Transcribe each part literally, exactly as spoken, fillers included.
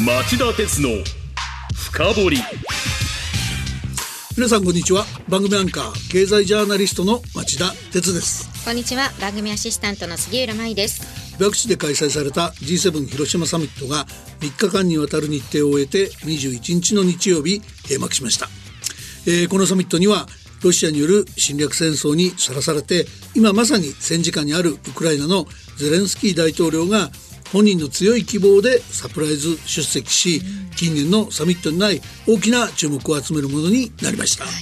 町田鉄の深掘り。 皆さんこんにちは。番組アンカー経済ジャーナリストの町田鉄です。 こんにちは。番組アシスタントの杉浦舞です。 被爆地で開催された ジーセブン 広島サミットがみっかかんにわたる日程を終えてにじゅういちにちの日曜日閉幕しました。えー、このサミットにはロシアによる侵略戦争にさらされて今まさに戦時下にあるウクライナのゼレンスキー大統領が本人の強い希望でサプライズ出席し、近年のサミットにない大きな注目を集めるものになりました。はい、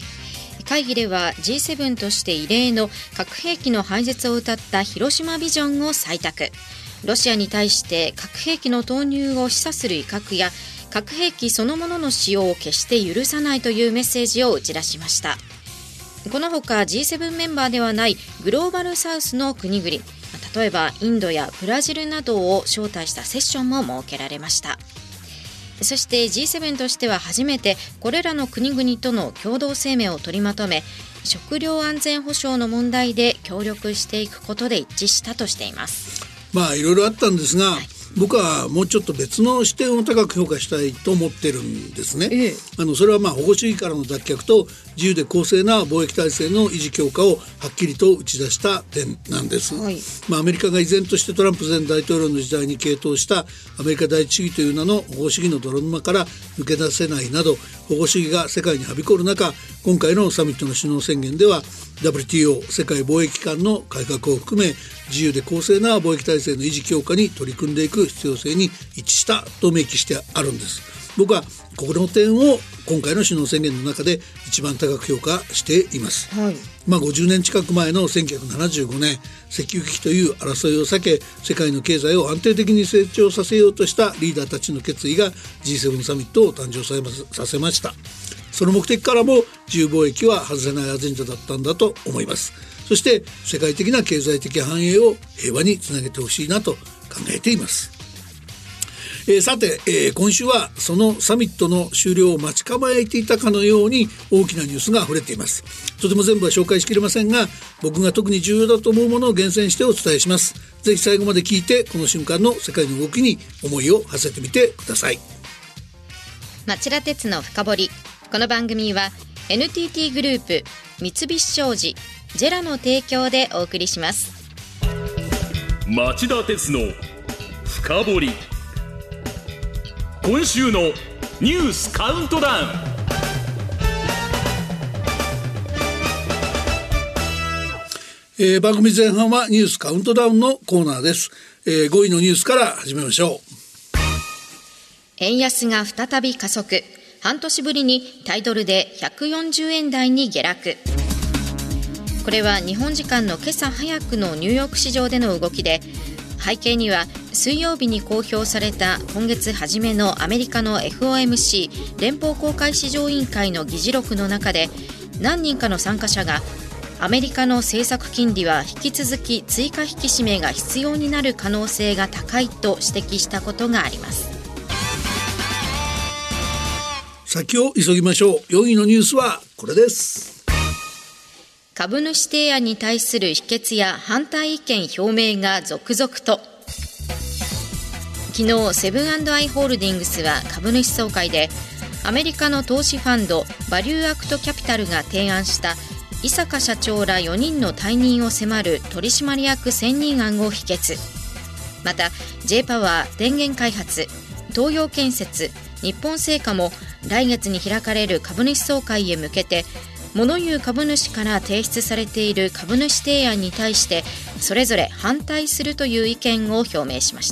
会議では ジーセブン として異例の核兵器の廃絶を謳った広島ビジョンを採択。ロシアに対して核兵器の投入を示唆する威嚇や核兵器そのものの使用を決して許さないというメッセージを打ち出しました。このほか ジーセブン メンバーではないグローバルサウスの国々、例えばインドやブラジルなどを招待したセッションも設けられました。そして ジーセブン としては初めてこれらの国々との共同声明を取りまとめ、食料安全保障の問題で協力していくことで一致したとしています。 まあいろいろあったんですが、はい、僕はもうちょっと別の視点を高く評価したいと思ってるんですね。ええ、あのそれはまあ保護主義からの脱却と自由で公正な貿易体制の維持強化をはっきりと打ち出した点なんです。はい、まあ、アメリカが依然としてトランプ前大統領の時代に傾倒したアメリカ第一主義という名の保護主義の泥沼から抜け出せないなど保護主義が世界にはびこる中、今回のサミットの首脳宣言では ダブリューティーオー 世界貿易機関の改革を含め自由で公正な貿易体制の維持強化に取り組んでいく必要性に一致したと明記してあるんです。僕はこの点を今回の首脳宣言の中で一番高く評価しています。はい、まあ、ごじゅうねん近く前のせんきゅうひゃくななじゅうごねん石油危機という争いを避け世界の経済を安定的に成長させようとしたリーダーたちの決意が ジーセブン サミットを誕生させました。その目的からも自由貿易は外せないアジェンダだったんだと思います。そして世界的な経済的繁栄を平和につなげてほしいなと考えています。えー、さて、えー、今週はそのサミットの終了を待ち構えていたかのように大きなニュースが溢れています。とても全部は紹介しきれませんが、僕が特に重要だと思うものを厳選してお伝えします。ぜひ最後まで聞いてこの瞬間の世界の動きに思いを馳せてみてください。 町田鉄の深掘り。この番組は エヌティーティー グループ、三菱商事、ジェラの提供でお送りします。 町田鉄の深掘り。今週のニュースカウントダウン。 えー、番組前半はニュースカウントダウンのコーナーです。えー、ごいのニュースから始めましょう。 円安が再び加速。半年ぶりにタイドルでひゃくよんじゅうえん台に下落。これは日本時間の今朝早くのニューヨーク市場での動きで、背景には水曜日に公表された今月初めのアメリカの エフオーエムシー 連邦公開市場委員会の議事録の中で、何人かの参加者がアメリカの政策金利は引き続き追加引き締めが必要になる可能性が高いと指摘したことがあります。 先を急ぎましょう。よんいのニュースはこれです。 株主提案に対する否決や反対意見表明が続々と。昨日セブン&アイ・ホールディングスは株主総会でアメリカの投資ファンドバリューアクトキャピタルが提案した井阪社長らよにんの退任を迫る取締役選任案を否決。また J パワー、電源開発、東洋建設、日本製菓も来月に開かれる株主総会へ向けて物言う株主から提出されている株主提案に対してそれぞれ反対するという意見を表明しました。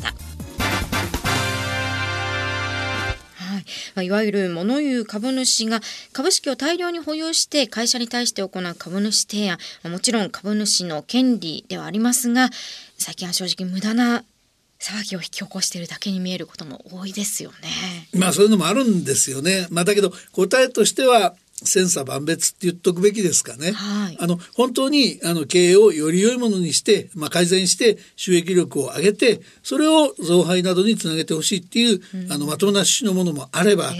はい、いわゆる物言う株主が株式を大量に保有して会社に対して行う株主提案、もちろん株主の権利ではありますが、最近は正直無駄な騒ぎを引き起こしているだけに見えることも多いですよね。 まあそういうのもあるんですよね。まあ、だけど答えとしては千差万別って言っとくべきですかね。はい、あの本当にあの経営をより良いものにして、まあ、改善して収益力を上げてそれを増配などにつなげてほしいっていう、うん、あのまともな趣旨のものもあれば、えー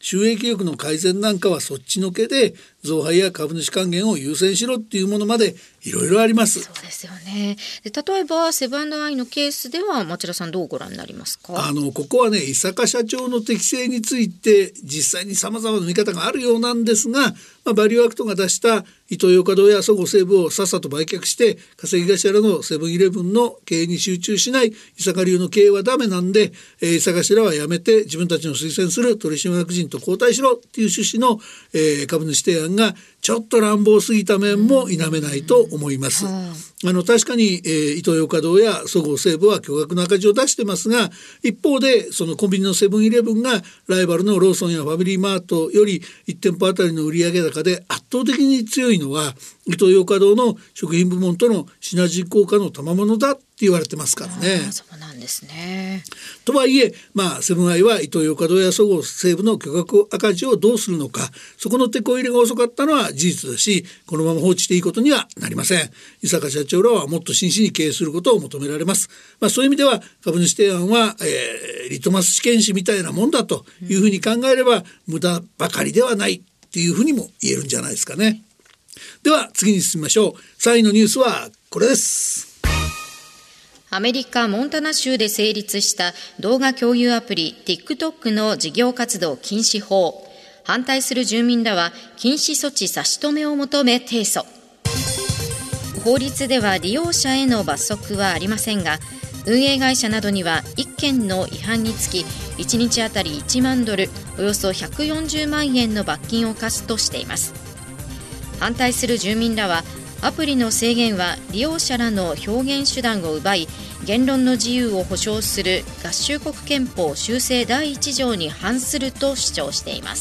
収益力の改善なんかはそっちのけで増配や株主還元を優先しろっていうものまでいろいろあります。 そうですよね。で例えばセブン&アイのケースでは町田さんどうご覧になりますか？ あのここはね伊坂社長の適性について実際に様々な見方があるようなんですが、まあ、バリューアクトが出したイトーヨーカドーやそごう・西武をさっさと売却して稼ぎ頭のセブンイレブンの経営に集中しない伊坂流の経営はダメなんで、えー、伊坂頭はやめて自分たちの推薦する取締役人と交代しろっていう趣旨の、えー、株主提案がちょっと乱暴すぎた面も否めないと思います。あの確かに、えー、イトーヨーカドーやそごう・西武は巨額の赤字を出してますが、一方でそのコンビニのセブンイレブンがライバルのローソンやファミリーマートよりいち店舗あたりの売上高で圧倒的に強いのはイトーヨーカドーの食品部門とのシナジー効果の賜物だって言われてますからね。 あ、そうなんですね。 とはいえ、まあ、セブンアイはイトーヨーカドーやそごう・西武の巨額赤字をどうするのか、そこの手こ入れが遅かったのは事実だし、このまま放置していいことにはなりません。伊坂社長らはもっと真摯に経営することを求められます。まあ、そういう意味では株主提案は、えー、リトマス試験紙みたいなもんだというふうに考えれば、うん、無駄ばかりではないっていうふうにも言えるんじゃないですかね。では次に進みましょう。さんいのニュースはこれです。 アメリカ・モンタナ州で成立した動画共有アプリ TikTok の事業活動禁止法。反対する住民らは禁止措置差し止めを求め提訴。法律では利用者への罰則はありませんが、運営会社などにはいっけんの違反につきいちにちあたりいちまんドル、およそひゃくよんじゅうまんえんの罰金を課すとしています。反対する住民らは、アプリの制限は利用者らの表現手段を奪い、言論の自由を保障する合衆国憲法修正だいいち条に反すると主張しています。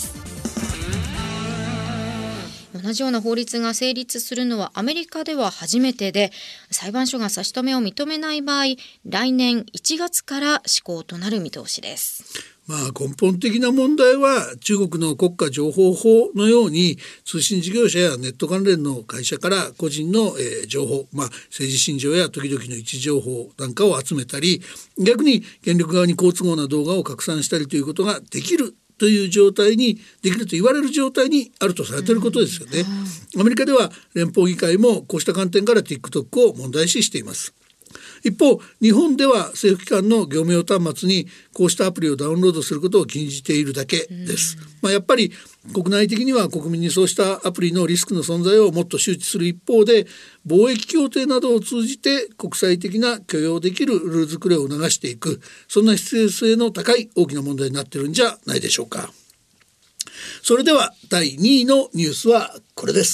同じような法律が成立するのはアメリカでは初めてで、裁判所が差し止めを認めない場合、来年いちがつから施行となる見通しです。 まあ、根本的な問題は中国の国家情報法のように通信事業者やネット関連の会社から個人の、えー、情報、まあ、政治信条や時々の位置情報なんかを集めたり、逆に権力側に好都合な動画を拡散したりということができるという状態にできると言われる状態にあるとされていることですよね。アメリカでは連邦議会もこうした観点から TikTok を問題視しています。一方、日本では政府機関の業務用端末にこうしたアプリをダウンロードすることを禁じているだけです。まあ、やっぱり国内的には国民にそうしたアプリのリスクの存在をもっと周知する一方で、貿易協定などを通じて国際的な許容できるルール作りを促していく、そんな必要性の高い大きな問題になっているんじゃないでしょうか。それではだいにいのニュースはこれです。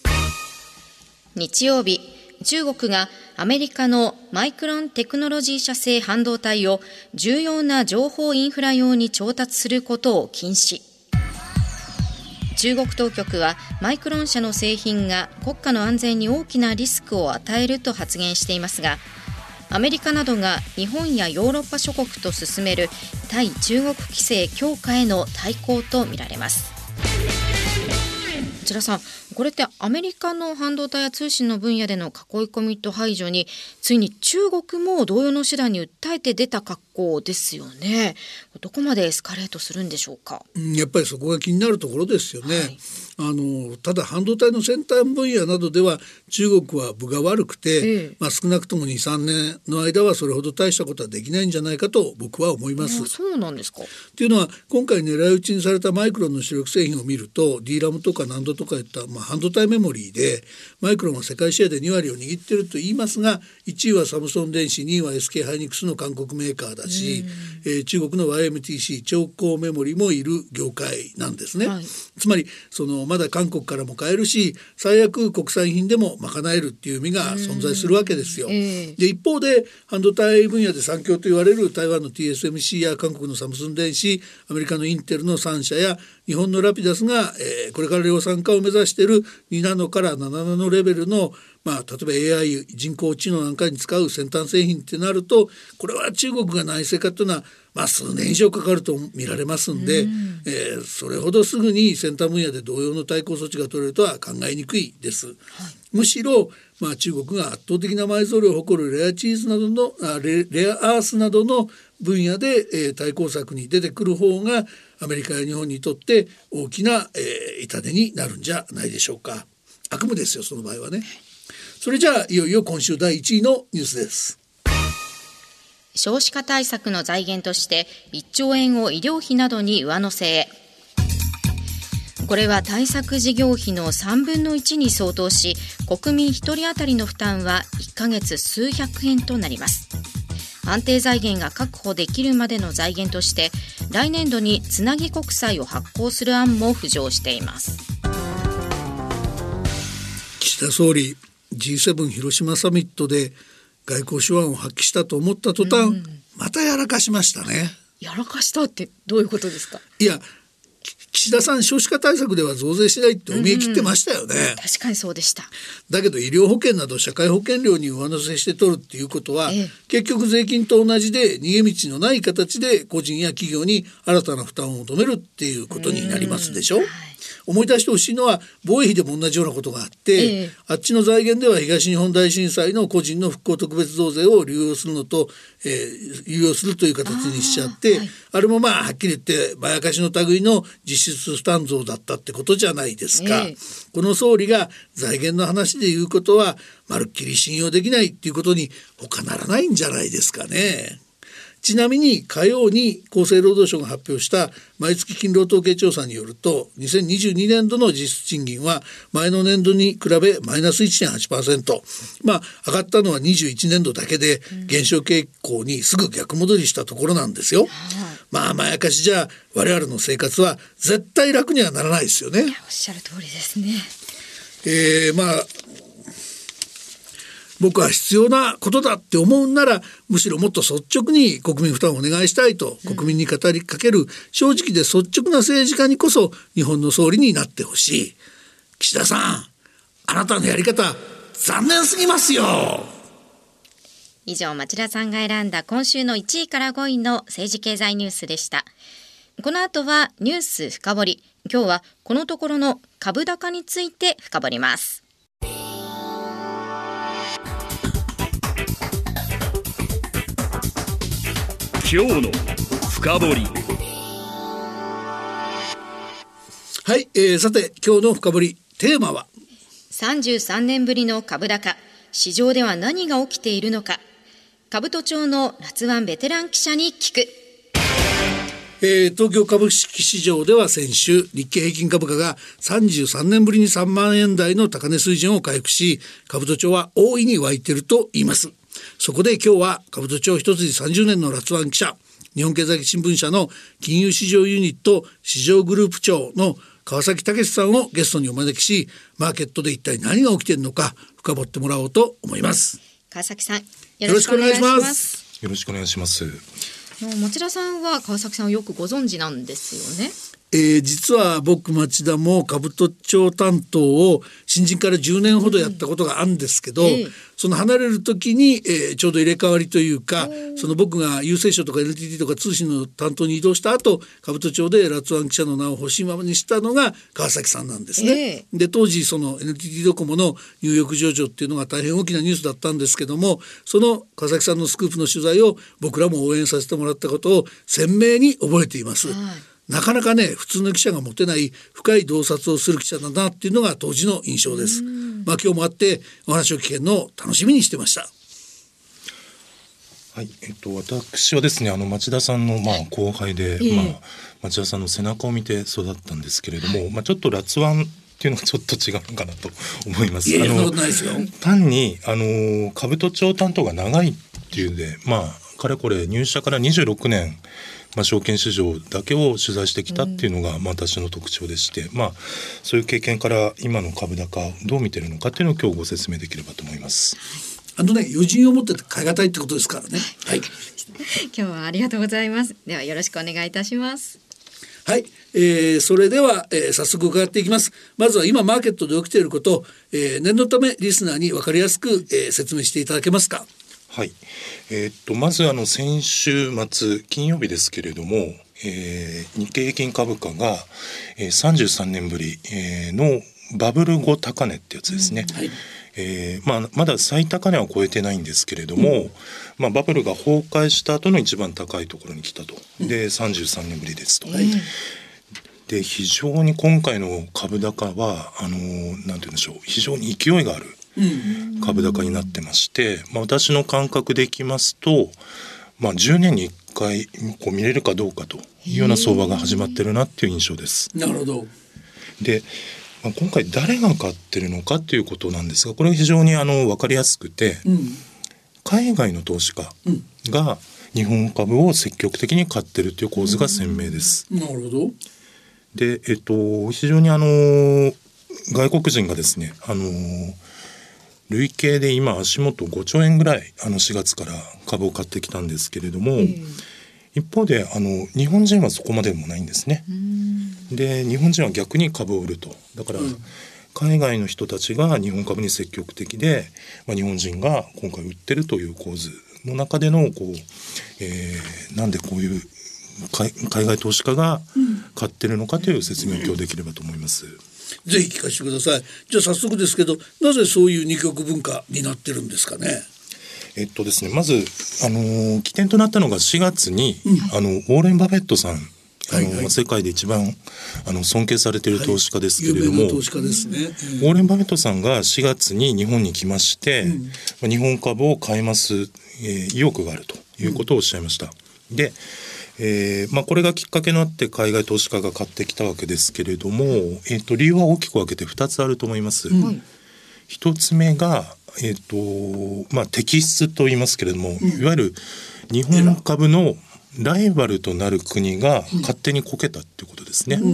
日曜日、中国がアメリカのマイクロンテクノロジー社製半導体を重要な情報インフラ用に調達することを禁止。中国当局はマイクロン社の製品が国家の安全に大きなリスクを与えると発言していますが、アメリカなどが日本やヨーロッパ諸国と進める対中国規制強化への対抗とみられます。こちらさん、これってアメリカの半導体や通信の分野での囲い込みと排除についに中国も同様の手段に訴えて出た格好ですよね。どこまでエスカレートするんでしょうか。 やっぱりそこが気になるところですよね。はい、あのただ半導体の先端分野などでは中国は分が悪くて、ええまあ、少なくとも にさんねんの間はそれほど大したことはできないんじゃないかと僕は思います。 そうなんですか。 というのは今回狙い撃ちにされたマイクロンの主力製品を見ると ディーラム とかナンドとかいった、まあ、半導体メモリーでマイクロンは世界シェアでにわりを握っていると言いますが、いちいはサムソン電子、にいは エスケー ハイニックスの韓国メーカーだし、えー、中国の ワイエムティーシー 超高メモリもいる業界なんですね。はい、つまりそのまだ韓国からも買えるし、最悪国産品でも賄えるっていう意味が存在するわけですよ。えー、で一方で半導体分野で三強と言われる台湾の ティーエスエムシー や韓国のサムスン電子、アメリカのインテルのさん社や日本のラピダスが、えー、これから量産化を目指しているにナノからななナノレベルの、まあ、例えば エーアイ 人工知能なんかに使う先端製品ってなると、これは中国が内製化というのは、まあ、数年以上かかると見られますんで、うんえー、それほどすぐに先端分野で同様の対抗措置が取れるとは考えにくいです。はい、むしろ、まあ、中国が圧倒的な埋蔵量を誇るレアチーズなどのあ レ, レアアースなどの、 分野で、えー、対抗策に出てくる方がアメリカや日本にとって大きな、えー、痛手になるんじゃないでしょうか。悪夢ですよ、その場合はね。それじゃあいよいよ今週だいいちいのニュースです。 少子化対策の財源としていっちょうえんを医療費などに上乗せへ。これは対策事業費のさんぶんのいちに相当し、国民ひとり当たりの負担はいっかげつ数百円となります。安定財源が確保できるまでの財源として来年度につなぎ国債を発行する案も浮上しています。 岸田総理 ジーセブン 広島サミットで外交手腕を発揮したと思った途端、うん、またやらかしましたね。 やらかしたってどういうことですか？ いや、岸田さん少子化対策では増税しないってお見え切ってましたよね、うんうん、 確かにそうでした。 だけど医療保険など社会保険料に上乗せして取るっていうことは、ええ、結局税金と同じで逃げ道のない形で個人や企業に新たな負担を求めるっていうことになりますでしょ、はい。思い出してほしいのは防衛費でも同じようなことがあって、ええ、あっちの財源では東日本大震災の個人の復興特別増税を流用するのと、えー、流用するという形にしちゃって、あ、はい、あれもまあはっきり言ってまやかしの類の実質負担増だったってことじゃないですか、ええ、この総理が財源の話で言うことはまるっきり信用できないっていうことに他ならないんじゃないですかね。ちなみに火曜に厚生労働省が発表した毎月勤労統計調査によるとにせんにじゅうにねんどの実質賃金は前の年度に比べマイナス いってんはちパーセント、 まあ上がったのはにじゅういちねんどだけで減少傾向にすぐ逆戻りしたところなんですよ、うん、まあまやかしじゃ我々の生活は絶対楽にはならないですよね。 いや、おっしゃる通りですね。 えー、まあ僕は必要なことだって思うんならむしろもっと率直に国民負担をお願いしたいと国民に語りかける正直で率直な政治家にこそ日本の総理になってほしい。岸田さん、あなたのやり方残念すぎますよ。 以上、町田さんが選んだ今週のいちいからごいの政治経済ニュースでした。この後はニュース深掘り。今日はこのところの株高について深掘ります。 今日の深掘り。 はい、えー、さて今日の深掘りテーマはさんじゅうさんねんぶりの株高、市場では何が起きているのか、兜町の辣腕ベテラン記者に聞く。 えー、東京株式市場では先週日経平均株価がさんじゅうさんねんぶりにさんまんえん台の高値水準を回復し、兜町は大いに沸いていると言います。そこで今日は兜町一筋さんじゅうねんの辣腕記者、日本経済新聞社の金融市場ユニット市場グループ長の川崎武さんをゲストにお招きし、マーケットで一体何が起きているのか深掘ってもらおうと思います。 川崎さん、よろしくお願いします。 よろしくお願いします。 町田さんは川崎さんをよくご存知なんですよね。 えー、実は僕町田も兜町担当を新人からじゅうねんほどやったことがあるんですけど、うんえー、その離れる時に、えー、ちょうど入れ替わりというか、その僕が郵政省とか エヌティーティー とか通信の担当に移動した後、兜町で辣腕記者の名を欲しいままにしたのが川崎さんなんですね、えー、で当時その エヌティーティー ドコモのニューヨーク上場っていうのが大変大きなニュースだったんですけども、その川崎さんのスクープの取材を僕らも応援させてもらったことを鮮明に覚えています、はい。なかなかね、普通の記者が持てない深い洞察をする記者だなっていうのが当時の印象です。まあ今日もあってお話を聞けるのを楽しみにしてました。 はい、えっと私はですね、あの町田さんのまあ後輩で、えーまあ、町田さんの背中を見て育ったんですけれども、まあ、ちょっと辣腕っていうのがちょっと違うのかなと思います。 いやいや、そんなことないですよ。 単にあの兜町担当が長いっていうんで、まあかれこれ入社からにじゅうろくねん、まあ、証券市場だけを取材してきたっていうのが、まあ、私の特徴でして、まあ、そういう経験から今の株高をどう見てるのかっていうのを今日ご説明できればと思います。 あのね、余人を持ってて買い難いってことですからね、はい、 今日はありがとうございます。ではよろしくお願いいたします。 はい、えー、それでは、えー、早速伺っていきます。まずは今マーケットで起きていることを、えー、念のためリスナーに分かりやすく、えー、説明していただけますか。 はい、えー、っとまずあの先週末金曜日ですけれども、えー、日経平均株価が、えー、さんじゅうさんねんぶり、えー、のバブル後高値ってやつですね、うんはいえーまあ、まだ最高値は超えてないんですけれども、うんまあ、バブルが崩壊した後の一番高いところに来たと。でさんじゅうさんねんぶりですと、うん、で非常に今回の株高はあのなんて言うんでしょう、非常に勢いがある株高になってまして、まあ、私の感覚でいきますと、まあ、じゅうねんにいっかいこう見れるかどうかというような相場が始まってるなっていう印象です。 なるほど。 で、まあ、今回誰が買ってるのかということなんですが、これが非常にあの分かりやすくて、うん、海外の投資家が日本株を積極的に買ってるという構図が鮮明です。 うん、なるほど。 で、えっと、非常にあの外国人がですね、あの累計で今足元ごちょうえんぐらいあのしがつから株を買ってきたんですけれども、うん、一方であの日本人はそこまでもないんですね。で日本人は逆に株を売ると。だから、うん、海外の人たちが日本株に積極的で、まあ、日本人が今回売ってるという構図の中でのこう、えー、なんでこういう海, 海外投資家が買ってるのかという説明を今日できればと思います。うんぜひ聞かせてください。じゃあ早速ですけど、なぜそういう二極文化になってるんですかね。 えっとですね、まず、あのー、起点となったのがしがつに、うん、あのウォーレン・バフェットさん、あのはいはい、世界で一番あの尊敬されている投資家ですけれども、 はい、有名な投資家ですね、えー、 ウォーレン・バフェットさんがしがつに日本に来まして、うんまあ、日本株を買います、えー、意欲があるということをおっしゃいました。うん、でえーまあ、これがきっかけになって海外投資家が買ってきたわけですけれども、えー、と理由は大きく分けてふたつあると思います。うん、ひとつめが、えーとまあ、摘出と言いますけれども、うん、いわゆる日本株のライバルとなる国が勝手にこけたっていうことですね。うん、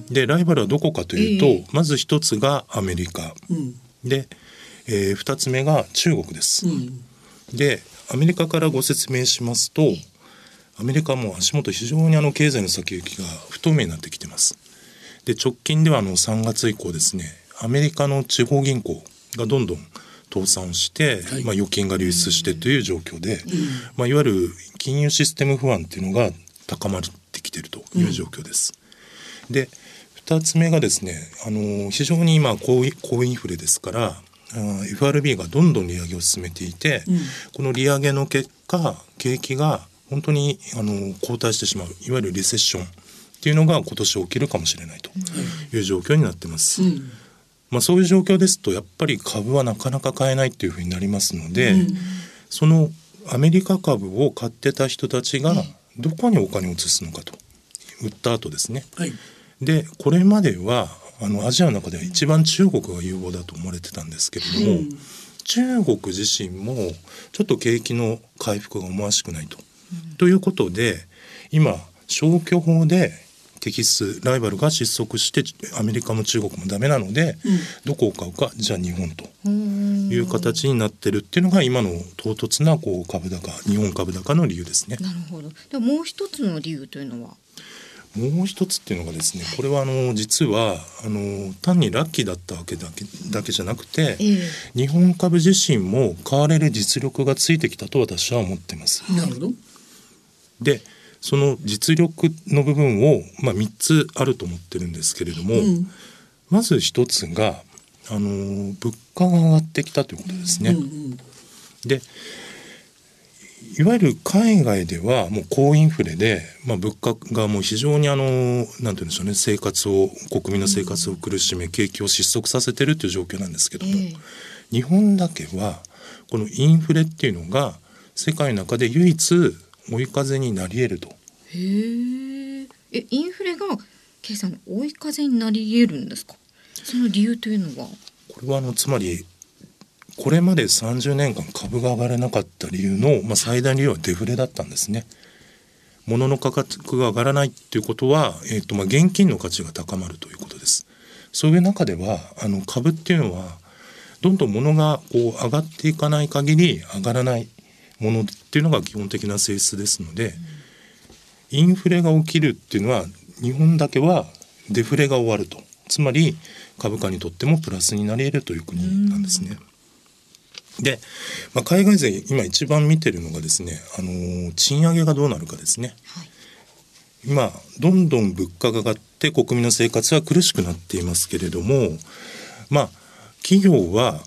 でライバルはどこかというと、えー、まずひとつがアメリカ、うん、で、えー、ふたつめが中国です。うん、でアメリカからご説明しますと、アメリカも足元非常にあの経済の先行きが不透明になってきています。で直近ではあのさんがつ以降ですね、アメリカの地方銀行がどんどん倒産して、はいまあ、預金が流出してという状況で、うんまあ、いわゆる金融システム不安というのが高まってきているという状況です。うん、でふたつめがですね、あの非常に今高インフレですから、エフアールビー がどんどん利上げを進めていて、うん、この利上げの結果景気が本当にあの後退してしまう、いわゆるリセッションっていうのが今年起きるかもしれないという状況になってます。うんまあ、そういう状況ですとやっぱり株はなかなか買えないっていうふうになりますので、うん、そのアメリカ株を買ってた人たちがどこにお金を移すのかと、売った後ですね。はい、でこれまではあのアジアの中では一番中国が有望だと思われてたんですけれども、うん、中国自身もちょっと景気の回復が思わしくないと。ということで今消去法で摘出ライバルが失速してアメリカも中国もダメなので、うん、どこを買うかじゃあ日本という形になってるっていうのが今の唐突なこう株高、日本株高の理由ですね。 なるほど。でももう一つの理由というのは、 もう一つっていうのがですね、これはあの実はあの単にラッキーだったわけだけ、だけじゃなくて、えー、日本株自身も買われる実力がついてきたと私は思っています。 なるほど。でその実力の部分を、まあ、みっつあると思ってるんですけれども、うん、まずひとつがあの物価が上がってきたということですね。うんうん、でいわゆる海外ではもう高インフレで、まあ、物価がもう非常にあのなんて言うんでしょうね、生活を国民の生活を苦しめ、景気を失速させているという状況なんですけども、えー、日本だけはこのインフレっていうのが世界の中で唯一追い風になり得ると。 へー。え、インフレが計算の追い風になり得るんですか。その理由というのは。 これはあのつまりこれまでさんじゅうねんかん株が上がらなかった理由の、まあ、最大理由はデフレだったんですね。物の価格が上がらないっていうことは、えーとまあ、現金の価値が高まるということです。そういう中ではあの株っていうのはどんどん物がこう上がっていかない限り上がらないものっていうのが基本的な性質ですので、うん、インフレが起きるっていうのは日本だけはデフレが終わると、つまり株価にとってもプラスになり得るという国なんですね。うん、で、まあ、海外勢今一番見てるのがですね、あのー、賃上げがどうなるかですね。はい、今どんどん物価が上がって国民の生活は苦しくなっていますけれども、まあ企業は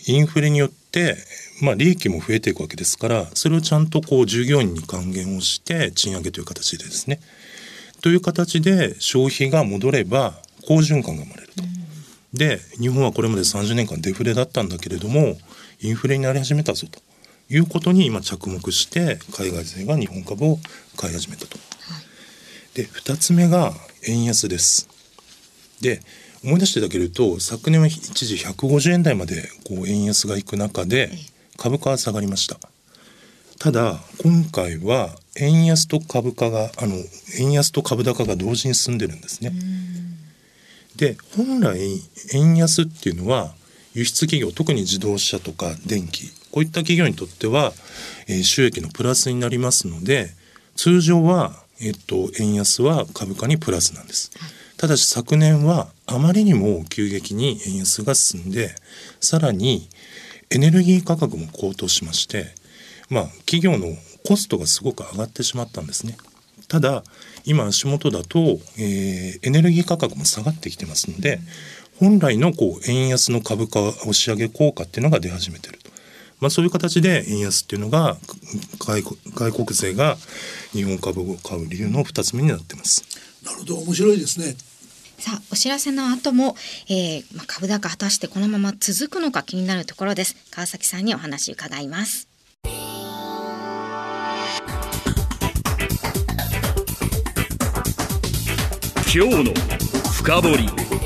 インフレによって、まあ、利益も増えていくわけですから、それをちゃんとこう従業員に還元をして賃上げという形でですね、という形で消費が戻れば好循環が生まれると、うん、で日本はこれまでさんじゅうねんかんデフレだったんだけれどもインフレになり始めたぞということに今着目して海外勢が日本株を買い始めたと、はい、でふたつめが円安です。で思い出していただけると昨年は一時ひゃくごじゅうえん台までこう円安がいく中で株価は下がりました。ただ今回は円安と株価があの円安と株高が同時に進んでるんですね。で本来円安っていうのは輸出企業、特に自動車とか電機、こういった企業にとっては、えー、収益のプラスになりますので、通常は、えっと、円安は株価にプラスなんです。ただし昨年はあまりにも急激に円安が進んで、さらにエネルギー価格も高騰しまして、まあ、企業のコストがすごく上がってしまったんですね。ただ今足元だと、えー、エネルギー価格も下がってきてますので、本来のこう円安の株価押し上げ効果っていうのが出始めていると、まあ、そういう形で円安っていうのが外国、外国勢が日本株を買う理由のふたつめになっています。 なるほど、面白いですね。 さあお知らせの後も、えーまあ、株高果たしてこのまま続くのか気になるところです。川崎さんにお話伺います。 今日の深掘り。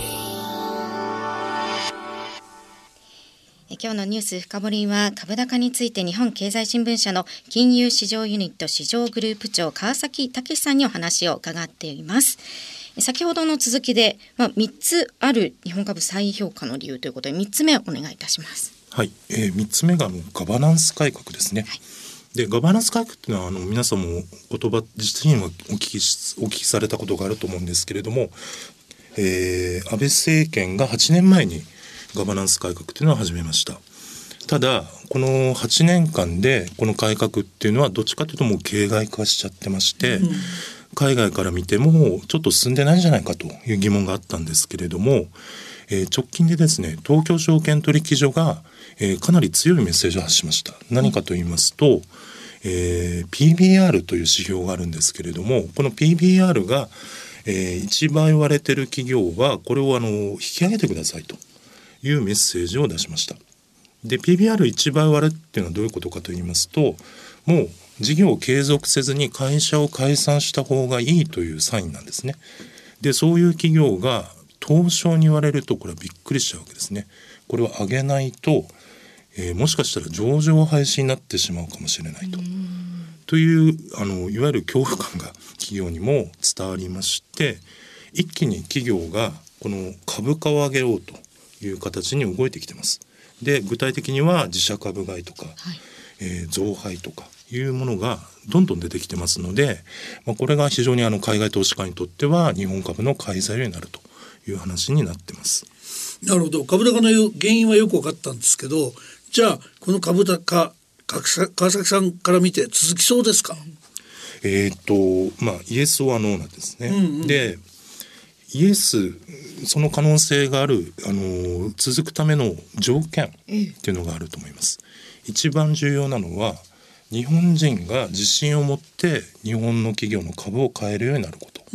今日のニュース深掘りは株高について日本経済新聞社の金融市場ユニット市場グループ長川崎武さんにお話を伺っています。先ほどの続きで、まあ、みっつある日本株再評価の理由ということでみっつめお願いいたします。 はい、えー、みっつめがあのガバナンス改革ですね。はい、でガバナンス改革というのはあの皆さんも言葉自身はお聞きし、お聞きされたことがあると思うんですけれども、えー、安倍政権がはちねんまえにガバナンス改革というのを始めました。ただこのはちねんかんでこの改革っていうのはどっちかというともう形骸化しちゃってまして、うん、海外から見てもちょっと進んでないんじゃないかという疑問があったんですけれども、えー、直近でですね東京証券取引所が、えー、かなり強いメッセージを発しました。何かと言いますと、うんえー、ピービーアール という指標があるんですけれども、この ピービーアール が、えー、一倍割れてる企業はこれをあの引き上げてくださいというメッセージを出しました。で ピービーアールいち 倍割れっていうのはどういうことかと言いますと、もう事業を継続せずに会社を解散した方がいいというサインなんですね。でそういう企業が東証に言われるとこれはびっくりしちゃうわけですね。これを上げないとえー、もしかしたら上場廃止になってしまうかもしれないとというあのいわゆる恐怖感が企業にも伝わりまして、一気に企業がこの株価を上げようという形に動いてきてます。で具体的には自社株買いとか、はいえー、増配とかいうものがどんどん出てきてますので、まあ、これが非常にあの海外投資家にとっては日本株の買い材料になるという話になってます。 なるほど、株高の原因はよく分かったんですけど、じゃあこの株高川崎さんから見て続きそうですか？ えーっとまあイエスはノーなんですね。うんうん、でイエスその可能性があるあの続くための条件っていうのがあると思います。一番重要なのは日本人が自信を持って日本の企業の株を買えるようになること。 うん、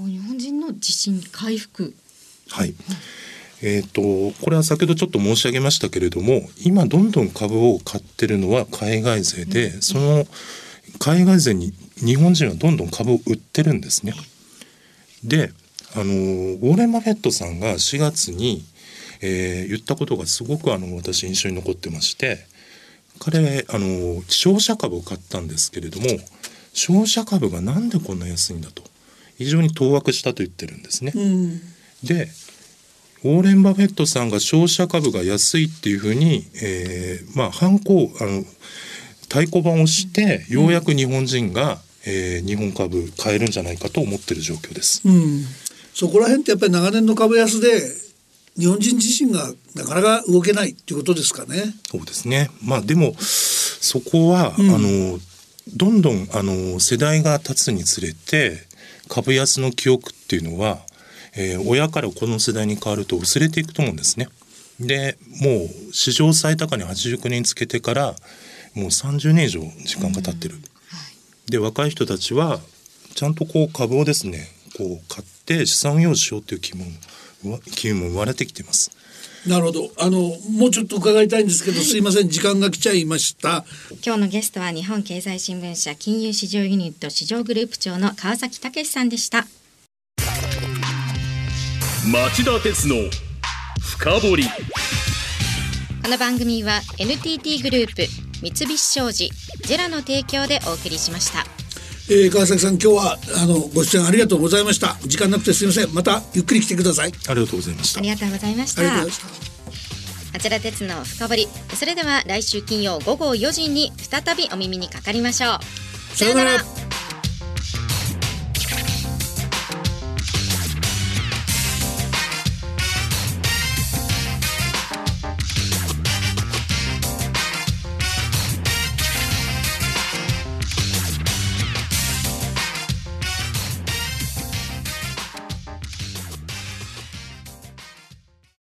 日本人の自信回復。 はい。うんえー、とこれは先ほどちょっと申し上げましたけれども、今どんどん株を買ってるのは海外勢で、うん、その海外勢に日本人はどんどん株を売ってるんですね。であのウォーレン・バフェットさんがしがつに、えー、言ったことがすごくあの私印象に残ってまして、彼あの商社株を買ったんですけれども、商社株がなんでこんな安いんだと非常に当惑したと言ってるんですね。うん、でウォーレン・バフェットさんが商社株が安いっていうふうに、えーまあ、反抗あの太鼓判をしてようやく日本人が、えー、日本株買えるんじゃないかと思っている状況です。 うん、そこら辺ってやっぱり長年の株安で日本人自身がなかなか動けないっていうことですかね。 そうですね。まあでもそこは、うん、あのどんどんあの世代が経つにつれて株安の記憶っていうのはえー、親からこの世代に変わると薄れていくと思うんですね。 でもう史上最高値はちじゅうきゅうねんつけてからもうさんじゅうねん以上時間が経ってる、うんはい、で若い人たちはちゃんとこう株をですねこう買って資産運用しようという気も機運も生まれてきています。 なるほど。あのもうちょっと伺いたいんですけど、はい、すいません時間が来ちゃいました。 今日のゲストは日本経済新聞社金融市場ユニット市場グループ長の川崎武さんでした。 町田鉄の深掘り。 この番組は エヌティーティー グループ、三菱商事、ジェラの提供でお送りしました。 えー、川崎さん今日はあのご出演ありがとうございました。時間なくてすいません。またゆっくり来てください。 ありがとうございました。 ありがとうございました。町田鉄の深掘り。それでは来週金曜午後よじに再びお耳にかかりましょう。 さよなら。